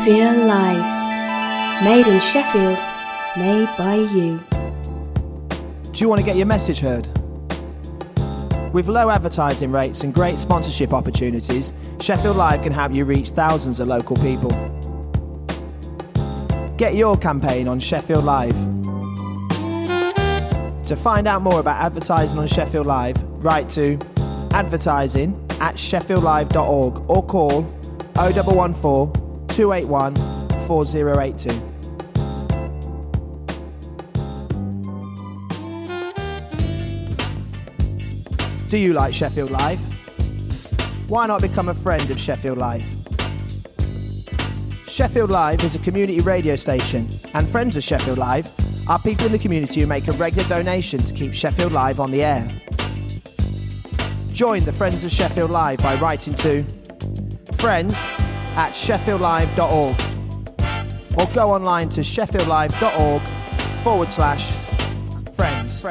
Feel Live. Made in Sheffield, made by you. Do you want to get your message heard? With low advertising rates and great sponsorship opportunities, Sheffield Live can help you reach thousands of local people. Get your campaign on Sheffield Live. To find out more about advertising on Sheffield Live, write to advertising@sheffieldlive.org or call 0114 281 4082. Do you like Sheffield Live? Why not become a friend of Sheffield Live? Sheffield Live is a community radio station, and friends of Sheffield Live are people in the community who make a regular donation to keep Sheffield Live on the air. Join the Friends of Sheffield Live by writing to friends@sheffieldlive.org or go online to sheffieldlive.org/friends.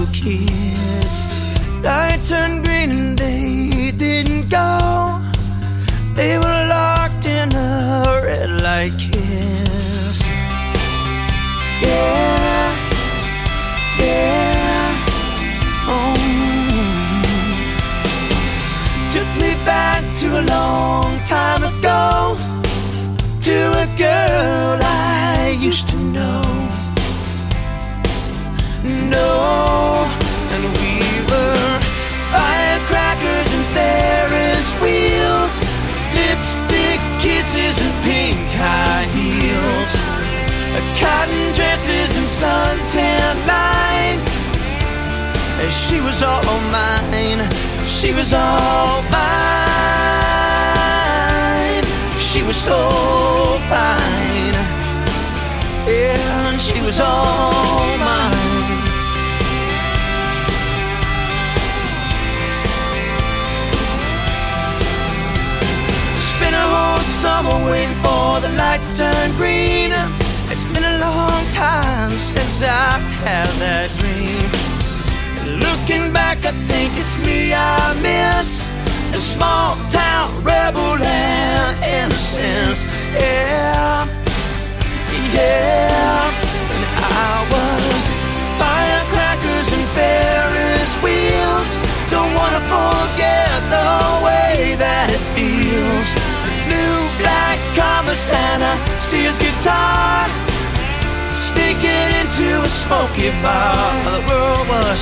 two kids. Light turned green and they didn't go. They were locked in a red light kiss. Yeah, yeah, oh. Took me back to a long time ago, to a girl I used to know. No, and we were firecrackers and Ferris wheels, lipstick kisses and pink high heels, cotton dresses and suntan lines. And she was all mine, she was all mine. She was so fine, yeah, and she was all mine. Spent a whole summer waiting for the light to turn green. It's been a long time since I had that dream. Looking back, I think it's me I miss, the small town rebel and innocence. Yeah, yeah. And I was firecrackers and Ferris wheels. Don't wanna forget the way that it feels. New black Converse and a Sears guitar, sneaking into a smoky bar. The world was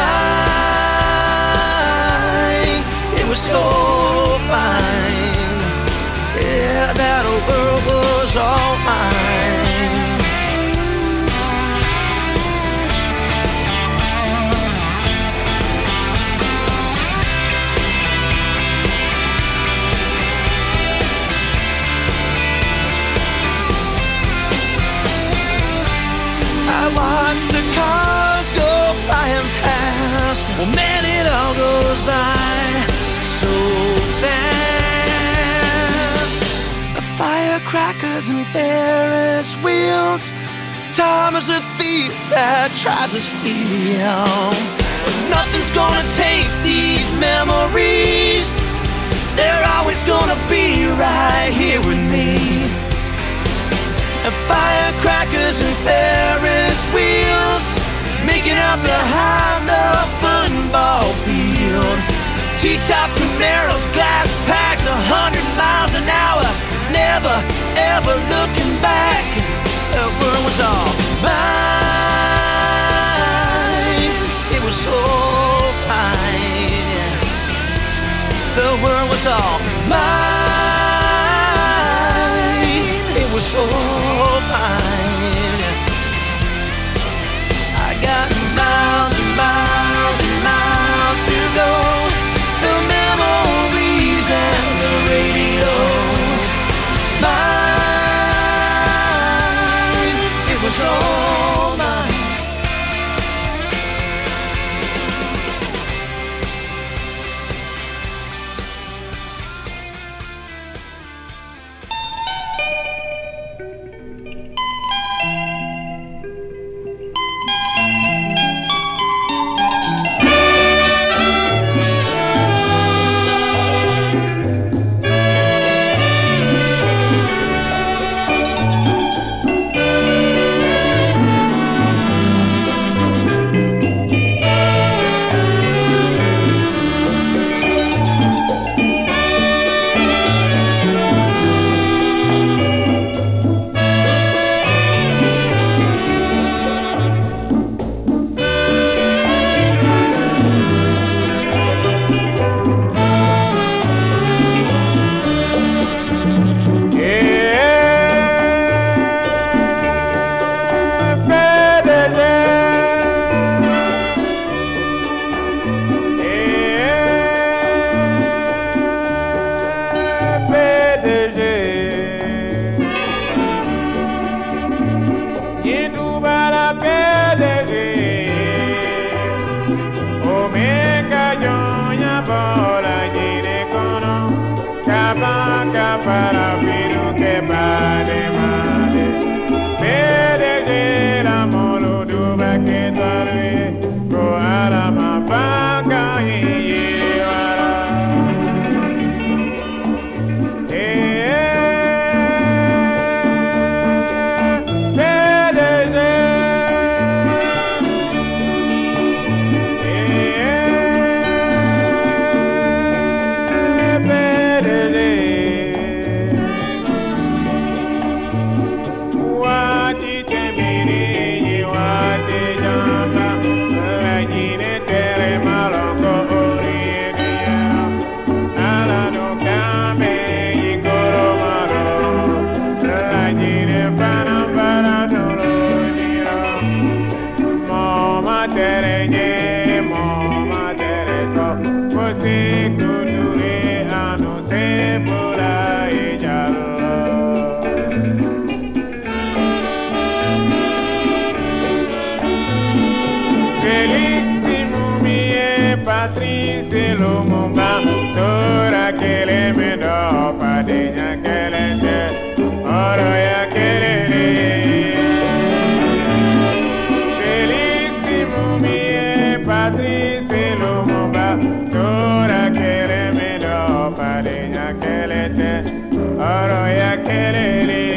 mine, it was so fine. Yeah, that old world was all mine. I watch the cars go flying past. Well, man, it all goes by so fast. The firecrackers and Ferris wheels. Time is a thief that tries to steal. But nothing's gonna take these memories. They're always gonna be right here with me. And firecrackers and Ferris wheels, making up behind the football field. T-top Camaros, glass packs, 100 miles an hour, never ever looking back. The world was all mine, it was so fine. The world was all mine, it was so fine. I got miles and miles and miles to go. The memories and the radio. Mine, it was all mine. Patrice Lumumba, Tora Kele Medo, Padenya Kelente, Oroya Kelele. Felix Mumie, Patrice Lumumba, Tora Kele Medo, Padenya Kelente, Oroya Kelele.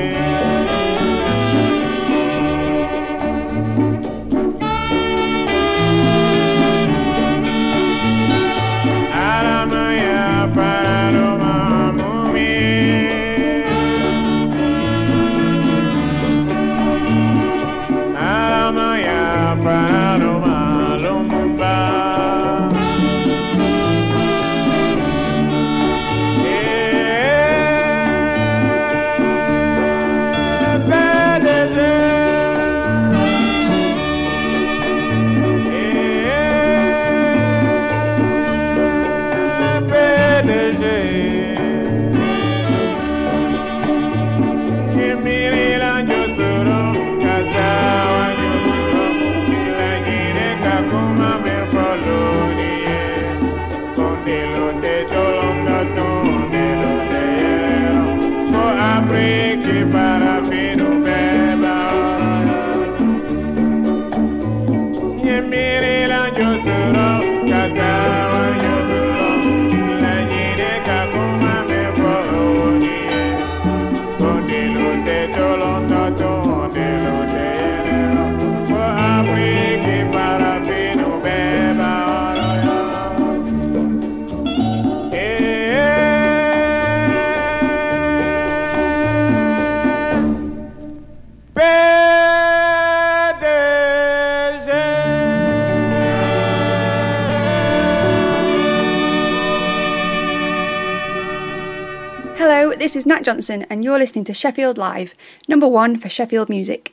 This is Nat Johnson and you're listening to Sheffield Live, number one for Sheffield music.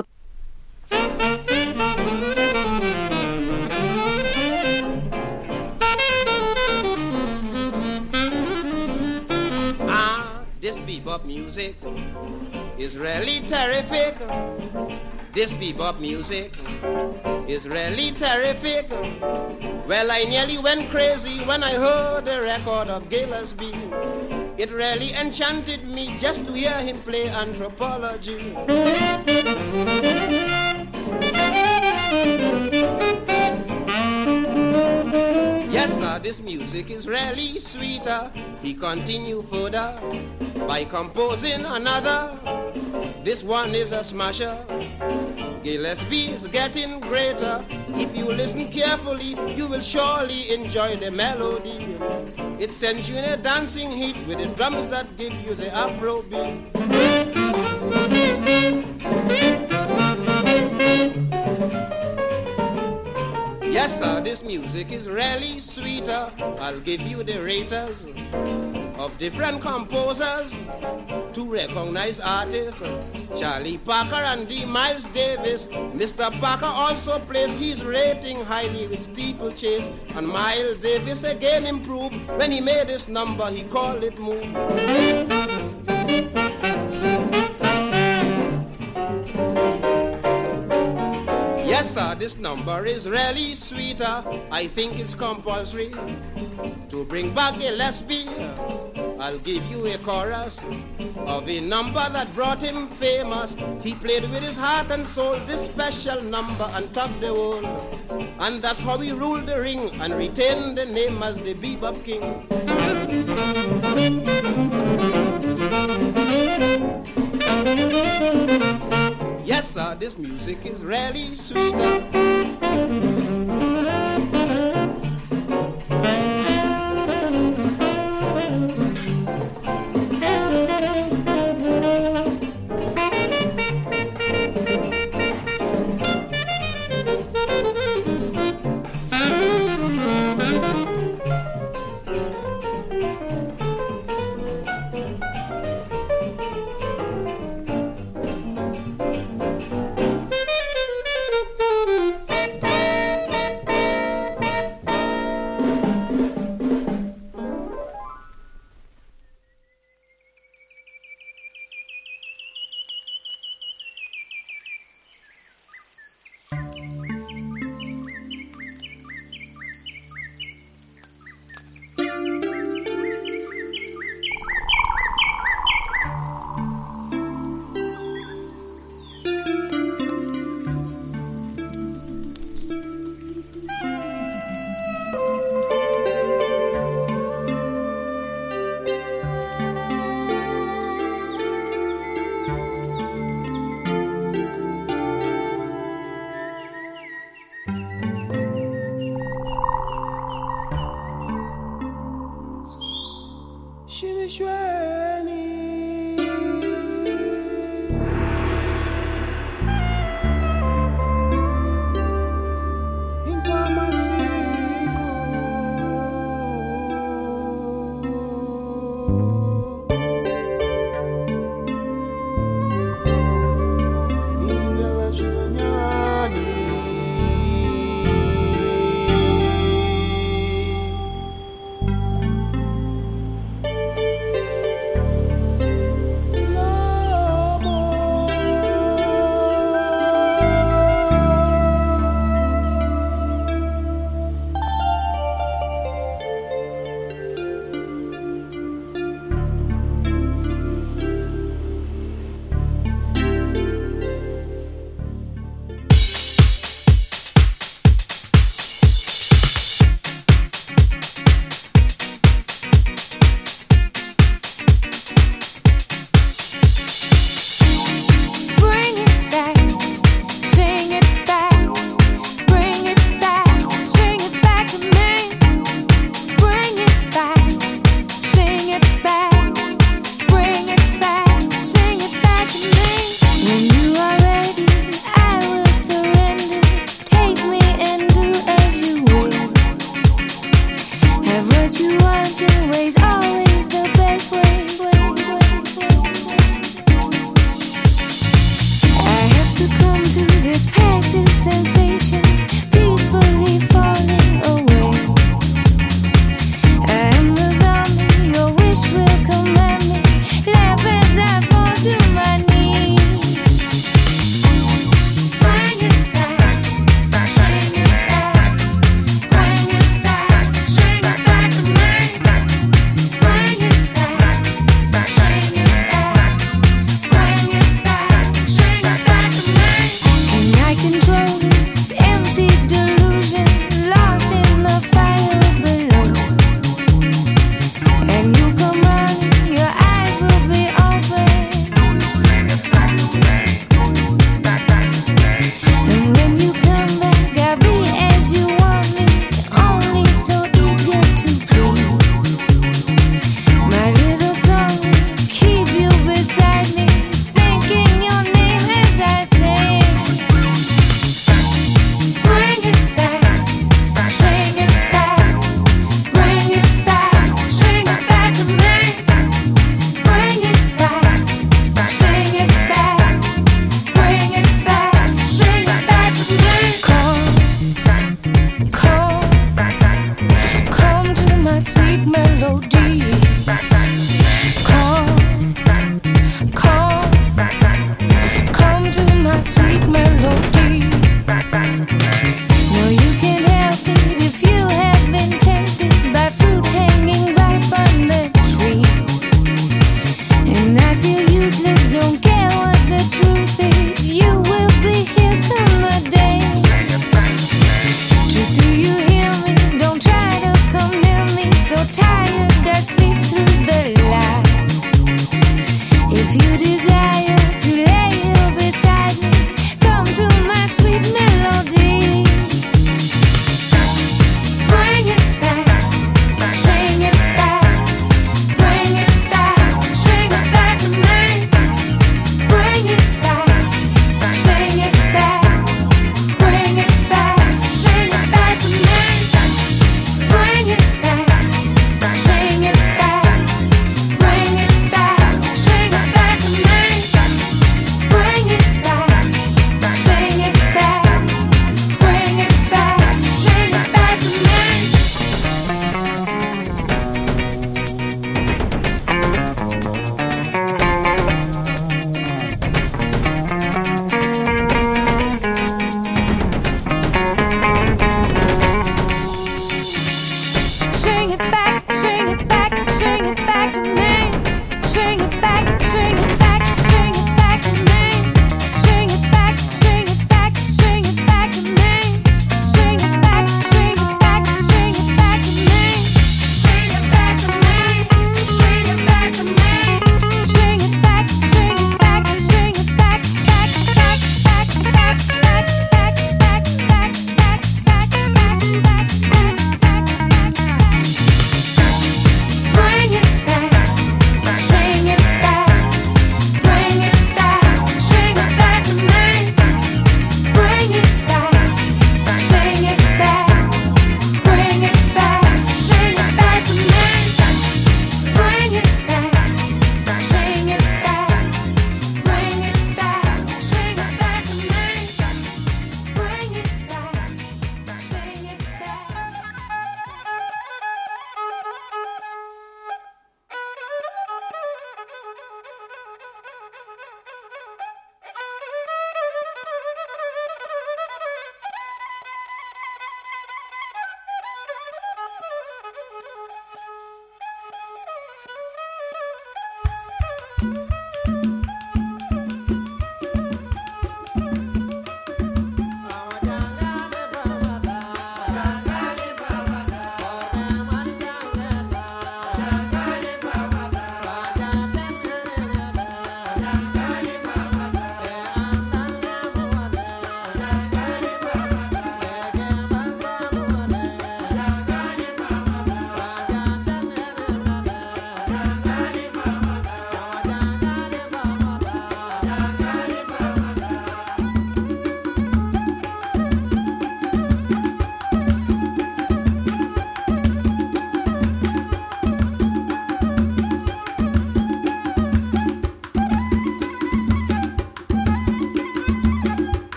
This bebop music is really terrific. This bebop music is really terrific. Well, I nearly went crazy when I heard the record of Gillespie. It really enchanted me just to hear him play Anthropology. Yes, sir, this music is really sweeter. He continued further by composing another. This one is a smasher. Gillespie is getting greater. If you listen carefully, you will surely enjoy the melody. It sends you in a dancing heat with the drums that give you the Afro beat. Yes, sir, this music is really sweeter. I'll give you the raters of different composers to recognize artists. Charlie Parker and D. Miles Davis. Mr. Parker also placed his rating highly with Steeplechase. And Miles Davis again improved when he made this number, he called it Move. Yes, sir, this number is really sweeter. I think it's compulsory to bring back Gillespie. I'll give you a chorus of a number that brought him famous. He played with his heart and soul this special number and topped the world. And that's how he ruled the ring and retained the name as the Bebop King. Yes, sir, this music is really sweeter.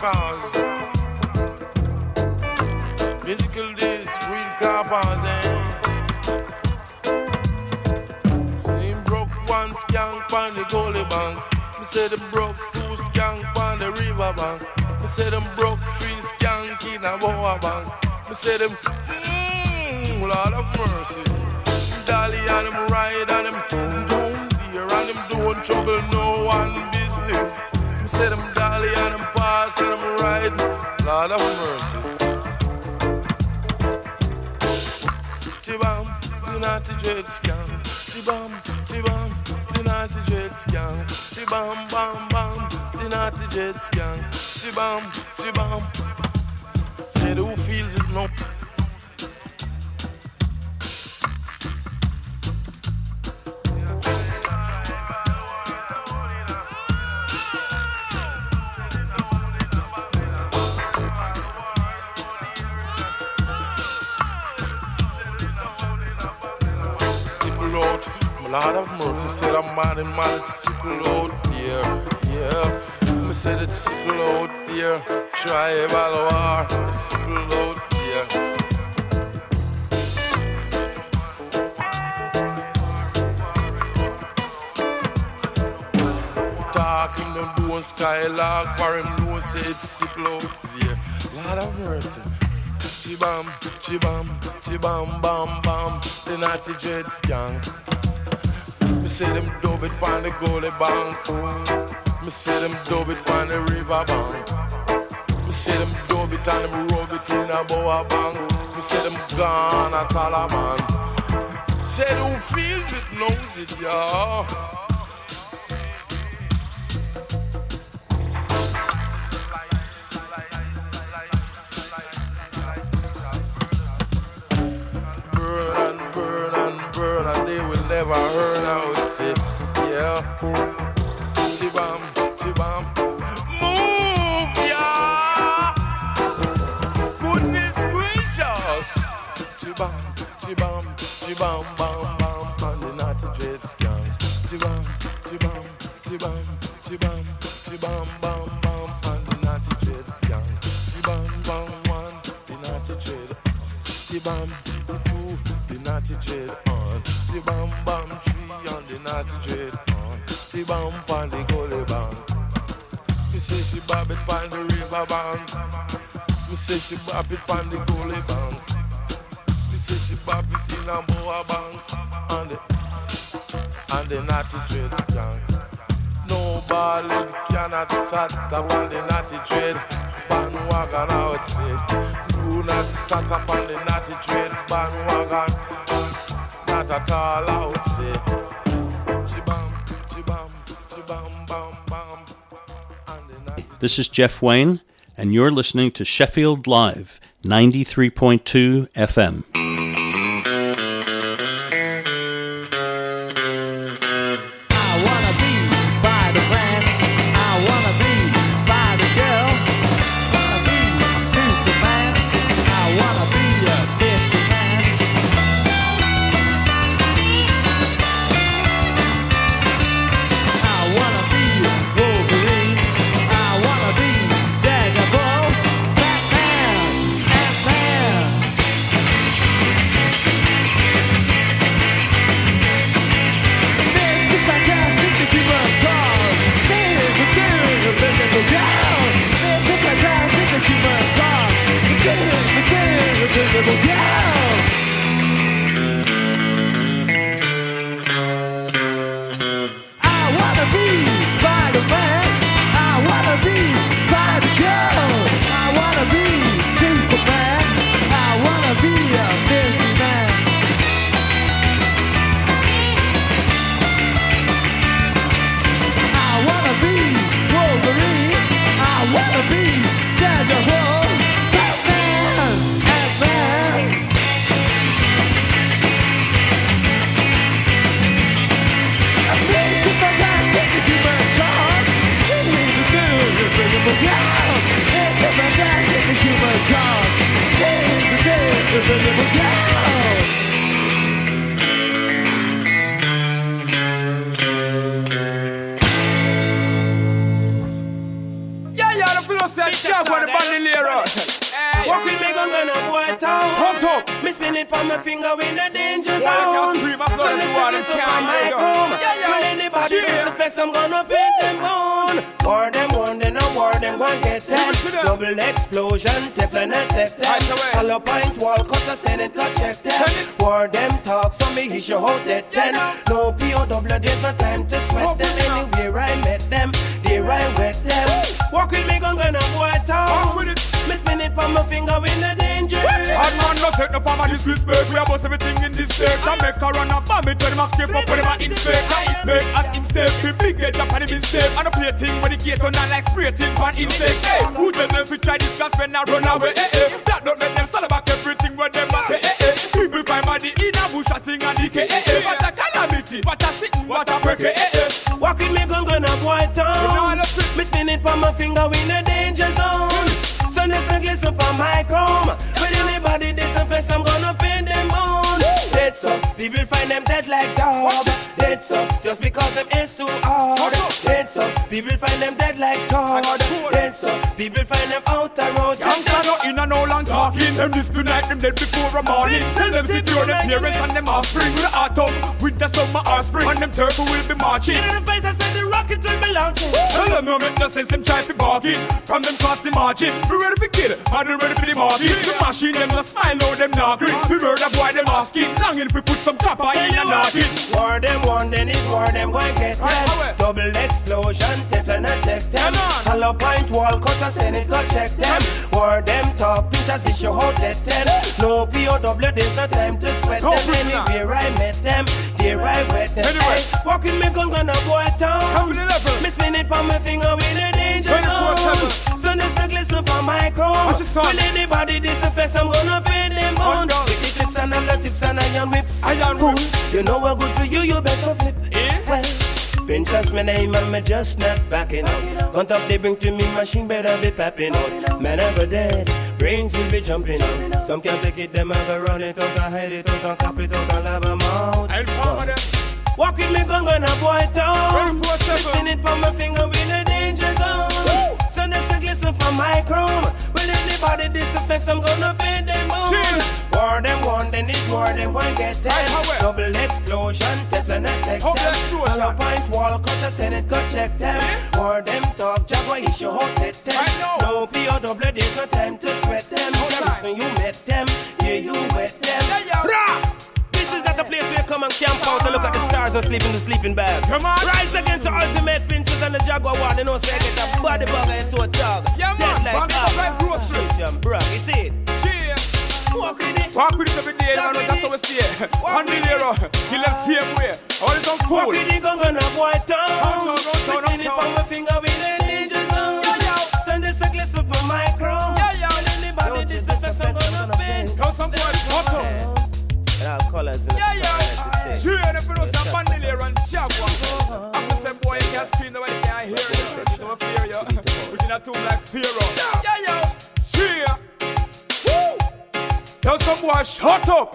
cause. Physical days, real cars, Say him broke one skank on the goalie bank. Me say them broke two skank on the river bank. Me say them broke three skank in a boa bank. Me say them, Lord of mercy. Dolly and them ride and them down there and them don't trouble no one business. Me say them dolly and them pass and them ride, Lord of mercy. Chibam, the naughty dread scam. Chibam, chibam, the naughty dread scam. Chibam, bam, bam, the naughty dread scam. Chibam, chibam. Say who feels it no. Lord of mercy, said I'm mad and mad, it's sickle out there, yeah. Me said it's sickle out there, tribal war, it's sickle out there. Talking them doing skylark, for him know say it's sickle out there. Lord of mercy. Chibam, chibam, chibam, bam, bam, the naughty dread skank. Me say them dub it pon the goalie bank. Me say them dub it pon the river bank. Me say them dub it and them rub it in a boa bank. Me say them gone at all a man. Say who feels it knows it, y'all. And they will never earn out, say, yeah. Chibam, chibam, move, yeah. Goodness gracious. Chibam, chibam, chibam, bam, bam, and the naughty dread scam. Chibam, chibam, chibam, chibam, chibam, bam, bam, and the naughty dread scam. Chibam, bam, one, the naughty dread. Chibam, the two, the naughty dread. Chibam bam tree on the naughty dread on. Chibam on the goalie bank. Me say she bob it on the river bank. Me say she bob it on the goalie bank. Me say she bob it in a boa bank. And the naughty dread skank. Nobody cannot sat up on the naughty dread bandwagon outside. Do not sat up on the naughty dread bandwagon. Not at all out, say. Chibam, chibam, chibam, bam, bam. This is Jeff Wayne, and you're listening to Sheffield Live, 93.2 FM. Me spin it on my finger in a danger Why you zone. can't scream up loud as you want and can't hear you? When anybody is the flex, I'm gonna paint them bone. War them one, then I war them one get that. Double explosion, Teflon attack that. Hollow point wall, cut a Senate, cut check that. War them talk, so me he show hold that 10. No PO double, there's no time to sweat them. Anywhere I met them, there I wet them. Walk with me, gonna boy town. Me spin it on my finger in the danger. Hard man no take no form of disrespect. We are boss everything in this state. I make her run up on me, tell them I skip up when I inspect. I make an instep, we big get up on the mistake. I don't play a thing when the gate on and like spray thing on insect. Hey, who tell them we try this gas when I run away? That don't make them stand about everything when them a say. People find body in a bush a thing and decay. What a calamity, what a sitting, what a break. Walk with me, gonna boy town. Me spin it on my finger in a danger zone. Sun is a glisten for my chrome. When anybody disinfects, I'm gonna paint them on. Dead so, people find them dead like dogs. Dead so, just because them is too hard. Dead so, people find them dead like Todd. Dead so, people find them out the road. Youngsters not in and no long talking. Them this tonight, them dead before a morning. Tell them secure them parents and them offspring. With the autumn, winter, summer, or spring. And them turtle will be marching. In the face, I said the rocket will be launching. Tell them no make no sense, them try to bargain. From them cross the margin. We ready for kill, and we ready for the margin. The machine, them no smile, no them not green. We murder boy, them asking. Long if we put some copper in and knocking. War them one, then it's war them going get them. Double explosion, Teflon attack them. Hollow point wall, cut a Senate, cut check them. War them talk, pictures issue how that 10. No POW, there's no time to sweat them. Anywhere I met them, there I wet them. Hey, walking me gonna boy town. Me spin it on my finger with a danger zone. Sun is a glisten for my chrome. Will anybody disinfect, I'm gonna paint them on. With the clips and the tips and iron whips. Iron whips. You know what good for you, you best go flip. Well, Pinterest my name and me just not backing out. Contact they bring to me, machine better be popping out. Man I go dead, brains will be jumping out. Some can't take it, them I go run it out and hide it out and cap it out and love them out. Walk with me, gonna boy town. Spin it on my finger with a danger zone. Sun is the glisten for my chrome. Will anybody disinfect, I'm gonna paint them on. War them one, then it's war them one get them. Double explosion, Teflon attack them. Hollow point wall, cut a Senate, cut check them. War them talk, Jaguar issue hot at them. No POW, there's no time to sweat them. Listen, you met them, yeah, you wet them. This is not the place where you come and camp out and look at the stars and sleep in the sleeping bag. Rise against the ultimate pinches and the Jaguar one. They know say I get a body bugger into a dog. Dead like that. Shoot bro, you see it? Walk with it. Walk with it every day, man. That's how we stay. 1 million, he left same way. All is on Walk food. with it, gonna boy town. Spin it on my finger with a danger zone. Send this a glisten for my chrome. Anybody this is the first I'm gonna paint. Now some boys hot up. And all colors in the Sure, and if you know some bandolier and Jaguar. After some boy, you can't scream, nobody can hear you. You don't fear you. But you're not too like Pharaoh. Sure. Woo! Now some boy, shut up.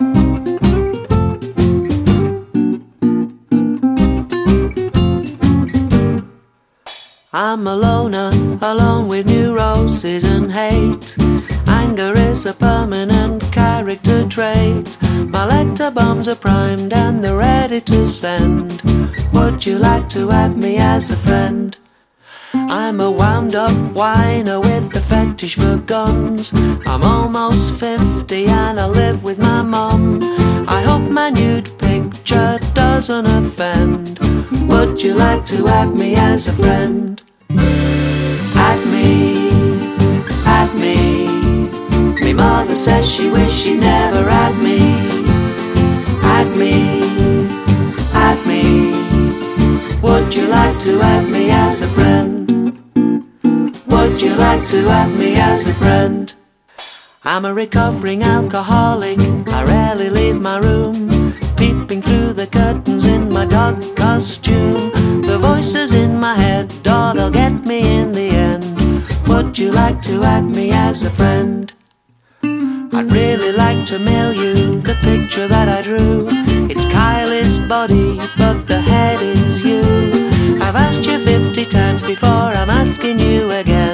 I'm a loner, alone with neuroses and hate. Anger is a permanent character trait. My letter bombs are primed and they're ready to send. Would you like to add me as a friend? I'm a wound-up whiner with a fetish for guns. I'm almost 50 and I live with my mum. I hope my nude picture doesn't offend. Would you like to add me as a friend? Add me, add me. Me mother says she wish she never had me. Add me, add me. Would you like to add me as a friend? Would you like to add me as a friend? I'm a recovering alcoholic, I rarely leave my room. Peeping through the curtains in my dog costume. The voices in my head, oh, they'll get me in the end. Would you like to add me as a friend? I'd really like to mail you the picture that I drew. It's Kylie's body, but the head is you. I've asked you 50 times before, I'm asking you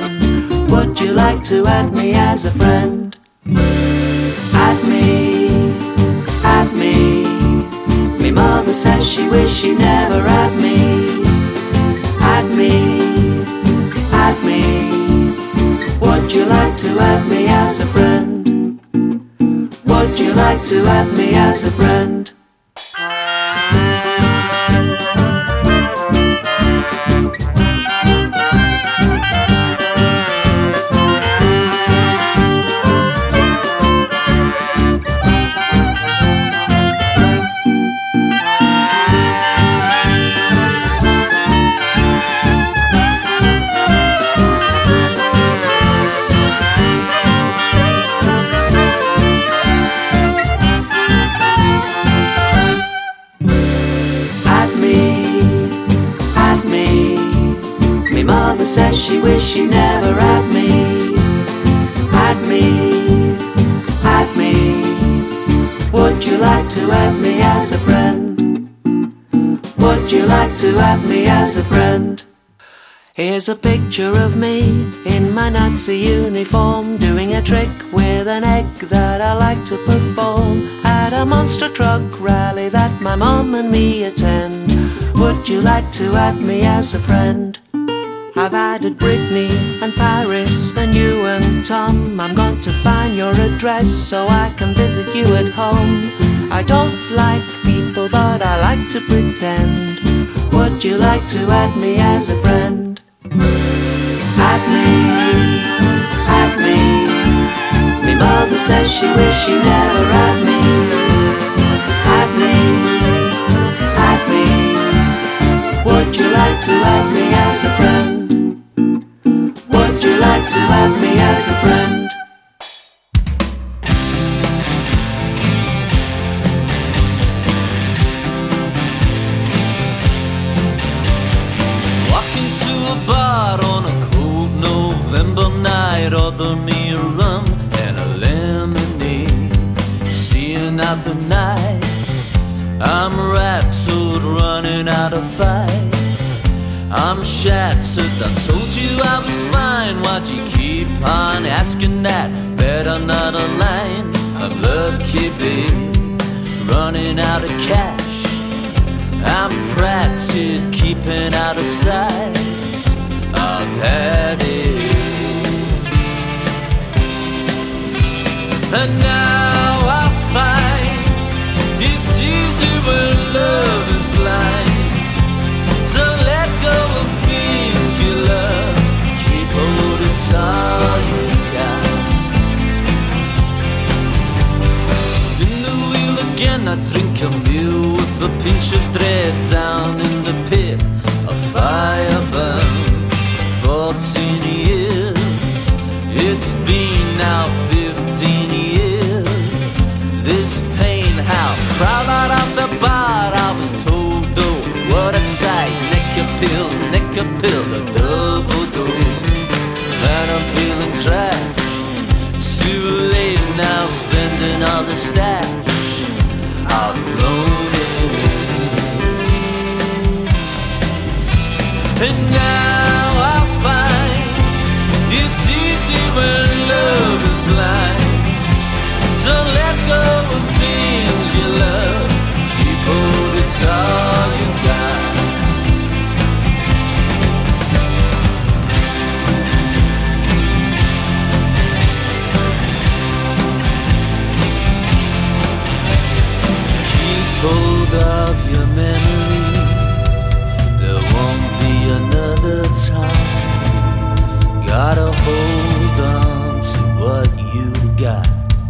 again. Would you like to add me as a friend? Add me, mother says she wished she never had me. Had me, had me. Would you like to have me as a friend? Would you like to have me as a friend? Says she wished she never had me. Had me, had me. Would you like to have me as a friend? Would you like to have me as a friend? Here's a picture of me in my Nazi uniform, doing a trick with an egg that I like to perform at a monster truck rally that my mom and me attend. Would you like to have me as a friend? I've added Brittany and Paris and you and Tom. I'm going to find your address so I can visit you at home. I don't like people, but I like to pretend. Would you like to add me as a friend? Add me, add me. Me mother says she wished she never had me. Add me, add me. Would you like to add me as a friend? Would you like to have me as a friend? Walking to a bar on a cold November night, order me a rum and a lemonade. Seeing out the nights, I'm rattled, running out of fights. I'm shattered, I told you I was fine. Why'd you keep on asking that? Better not a line. I'm lucky, babe, running out of cash. I'm practiced, keeping out of sight. I've had it. And now I find it's easy when love is blind. So let go of things you love. Keep hold, it's all you got. Spin the wheel again, I drink a meal with a pinch of thread down in the pit. A fire burns 14 years. It's been now 15 years. This pain, how proud out of the bar I was told, though, what a sight. Neck a pill, a double dose. And I'm feeling trashed. Too late now, spending all the stash I've loaded. And now I find it's easy when love is blind. Don't let go of things you love. Keep hold, it's all you got. Hold of your memories. There won't be another time. Gotta hold on to what you've got.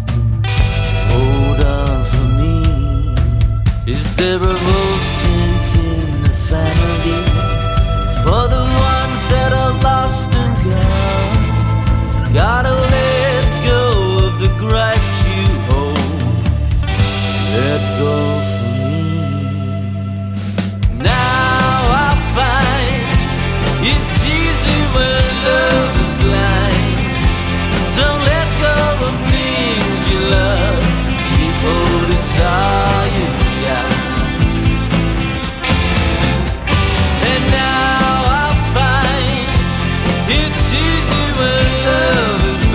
Hold on for me. Is there a rose tint in the family? For the ones that are lost and gone. Gotta let go of the gripes you hold. Let go. It's easy when love is blind. Don't let go of things you love. Keep hold, it's all you got. And now I find it's easy when love is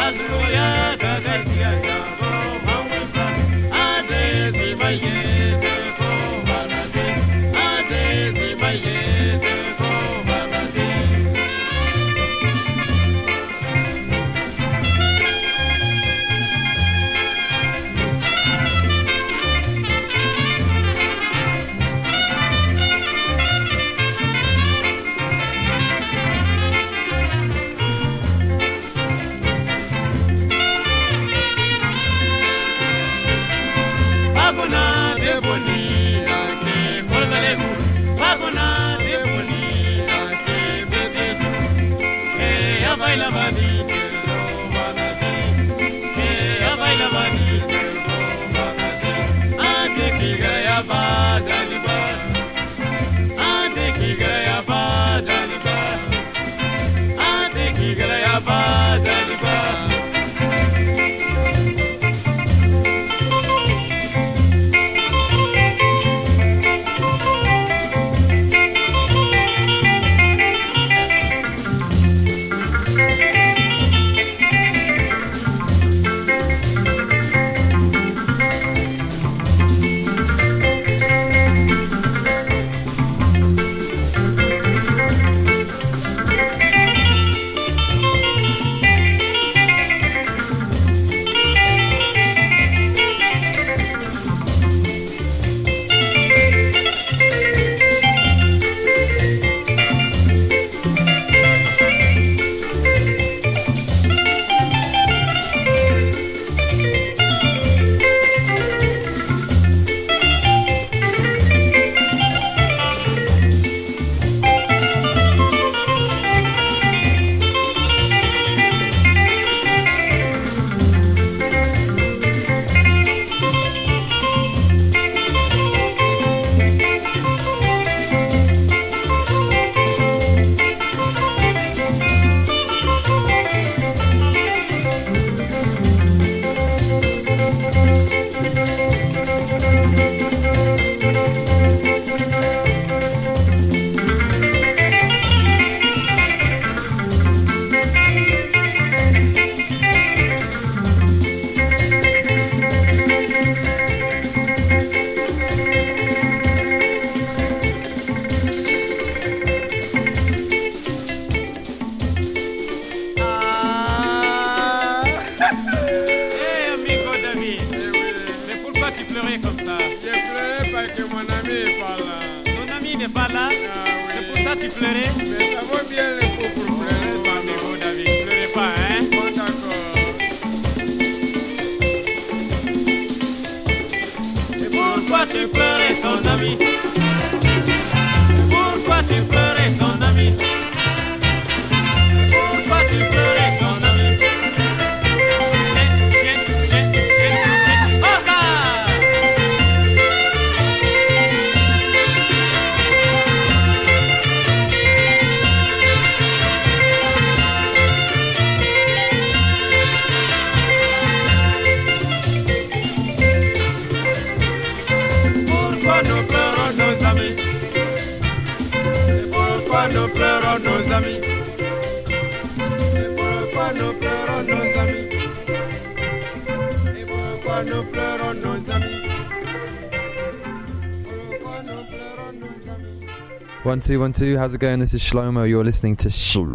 One, two, 1, 2. How's it going? This is Shlomo. You're listening to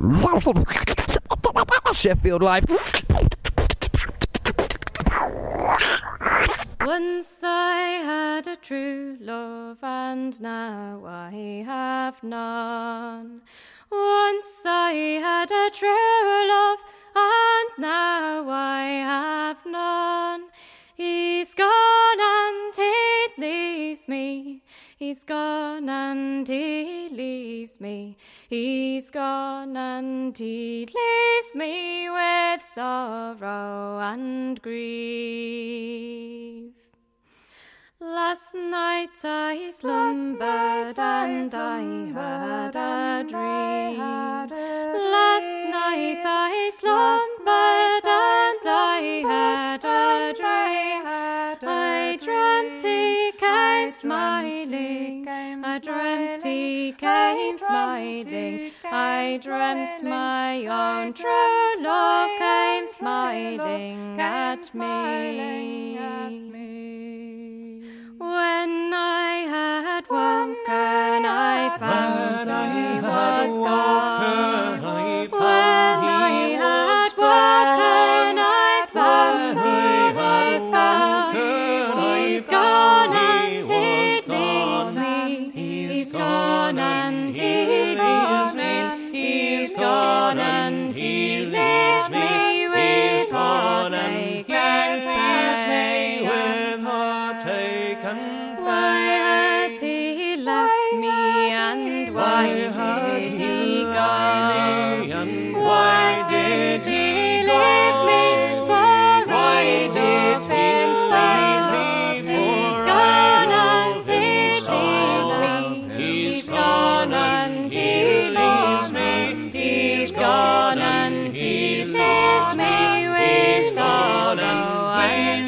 Sheffield Live. Once I had a true love, and now I have none. Once I had a true love, and now I have none. He's gone and he leaves me. He's gone and he leaves me. He's gone and he leaves me with sorrow and grief. Last night I slumbered and I had a dream. Last night I slumbered and I had a dream. I dreamt he came smiling. I dreamt he came smiling. I dreamt my own true love came smiling at me. When I had woken, I found he was gone. When I had woken, I found he was gone. He's gone and he leaves me. He's gone and he leaves me. He's gone and he leaves me with heartache and pain. Why had he left me and why did he go? Why did he leave me for I love him so? He's gone and he leaves me. He's gone and he leaves me. He's gone and he leaves me with sorrow and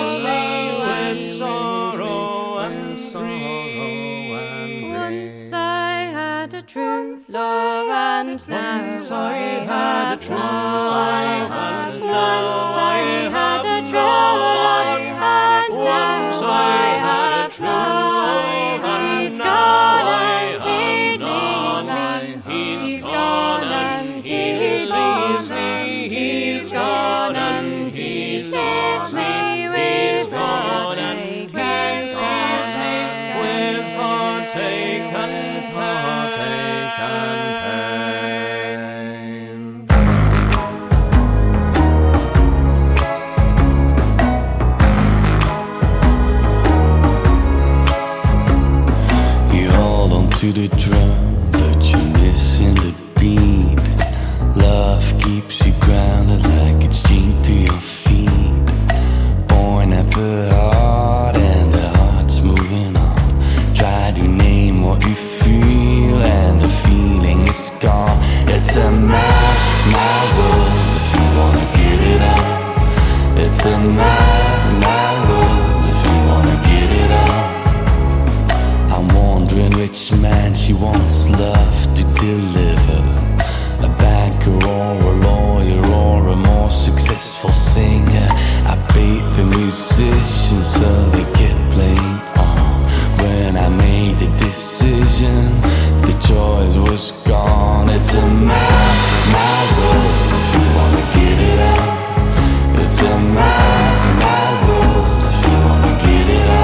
once I had a true love and now I had a true love. Once I had a true love and now I have none. He's gone and he leaves me. He's gone and he leaves me. He's gone and he leaves me with heartache and to the drum, but you're missing the beat. Love keeps you grounded like it's chained to your feet. Born at the heart and the heart's moving on. Try to name what you feel and the feeling is gone. It's a mad world if you wanna get it on. It's a mad world if you wanna get it on. I'm wondering which man she wants love to deliver. A banker or a lawyer or a more successful singer. I bait the musicians so they get playing on. When I made the decision, the choice was gone. It's a mad world if you wanna get it on. It's a mad world if you wanna get it on.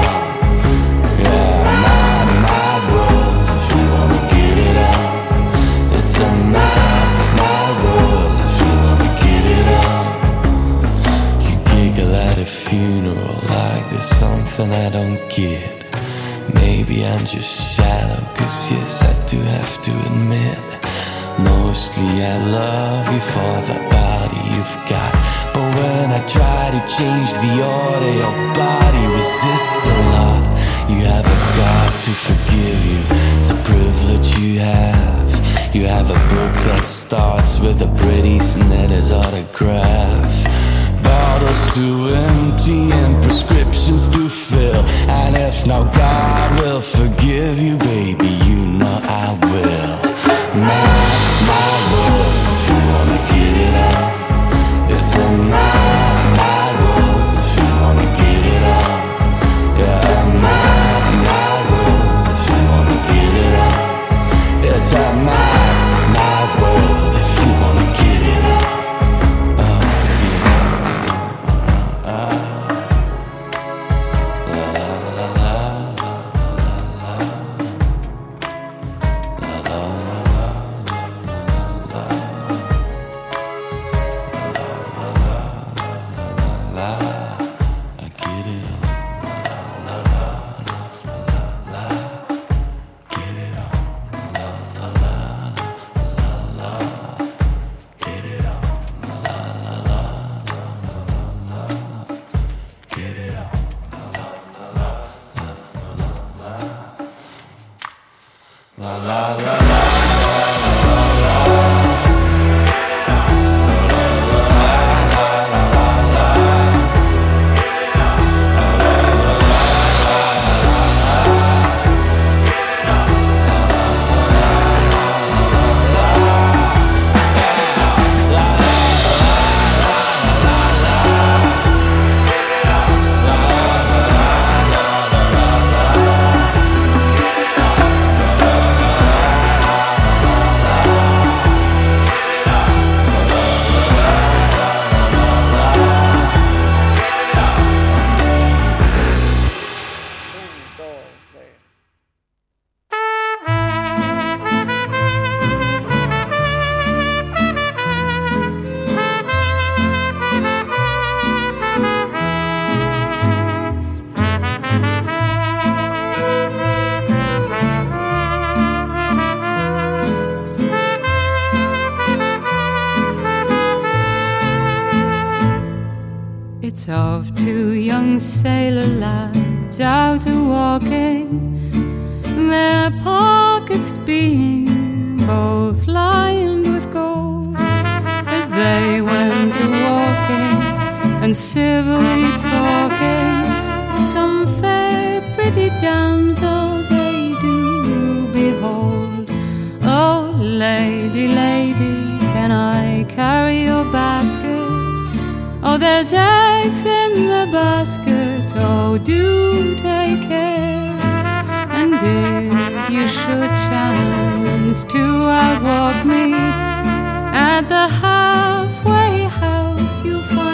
It's a mad world if you wanna get it on. You giggle at a funeral like there's something I don't get. Maybe I'm just shallow, cause yes, I do have to admit, mostly I love you for that body you've got. But when I try to change the order, your body resists a lot. You have a God to forgive you, it's a privilege you have. You have a book that starts with a pretty Snedders autograph. Bottles to empty and prescriptions to fill. And if no God will forgive you, baby, you know I will. Mad world if you wanna get it on. It's a mad world if you wanna get it on. It's a mad world if you wanna get it on. It's a mad world if you wanna get it on. It's of two young sailor lads out a-walking, their pockets being both lined with gold. As they went a-walking and civilly talking, some fair pretty damsel they do behold. Oh, lady, lady, can I carry your basket? Oh, there's eggs in the basket, oh, do take care. And if you should chance to outwalk me at the halfway house, you'll find